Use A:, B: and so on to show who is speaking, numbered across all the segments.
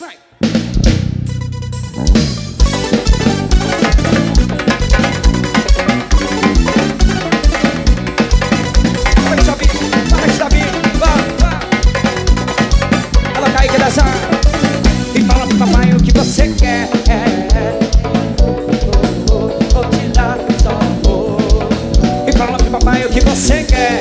A: Vai. Vai, Xabi, vai. Ela cai que dança. E fala pro papai o que você quer. Vou te dar só amor. E fala pro papai o que você quer.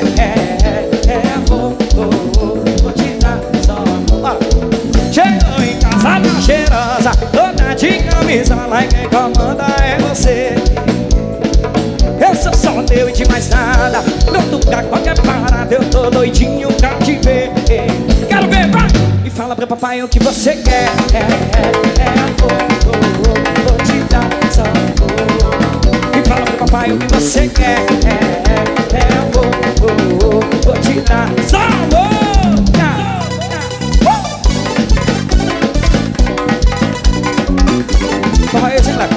A: Vou te dar só amor. Chegou em casa na cheirosa, toda de camisa, lá e quem comanda é você. Eu sou só teu e de mais nada, pronto pra qualquer parada, eu tô doidinho pra te ver. Quero ver, vai! E fala pro papai o que você quer. Vou te dar só amor. E fala pro papai o que você quer. Vou te dar só amor. Vai, esse lá.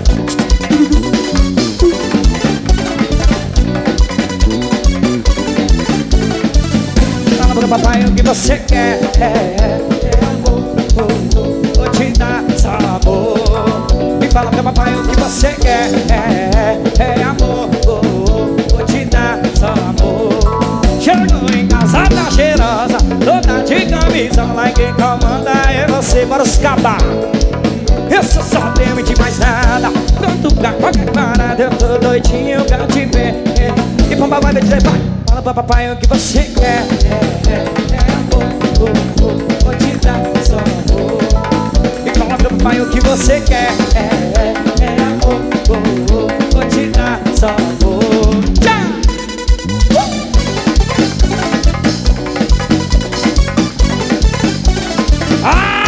A: Fala pro papai o que você quer. Vou te dar só amor. E fala pro papai o que você quer. Amor, vou te dar só amor. Chegou em casa tá cheirosa, toda de camisa, lá e quem comanda é você. Bora os cabá. Eu sou só teu e de mais nada, pronto pra qualquer parada, eu tô doidinho pra te ver. E pro papai vai dizer, vai. Fala pro papai o que você quer. Vou te dar só amor. E fala pro papai o que você quer. Vou te dar só amor. Tchau! Ah!